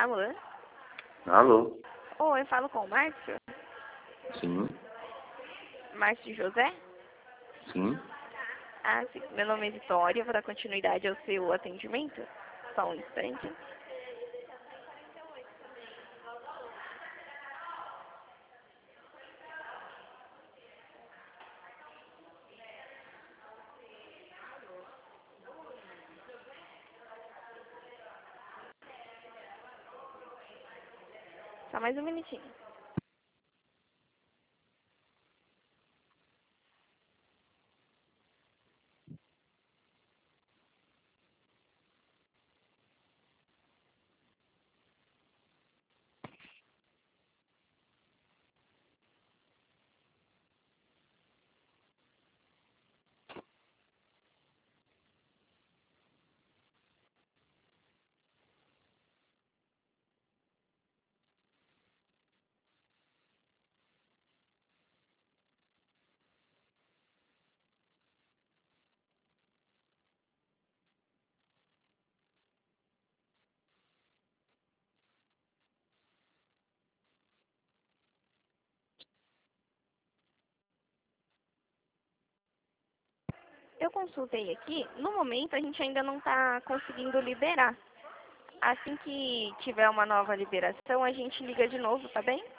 Alô? Alô? Oi, eu falo com o Márcio? Sim, Márcio José? sim. Ah, sim. Meu nome é Vitória, eu vou dar continuidade ao seu atendimento. Só um instante. Só mais um minutinho. Eu consultei aqui, no momento a gente ainda não está conseguindo liberar. Assim que tiver uma nova liberação, a gente liga de novo, tá bem?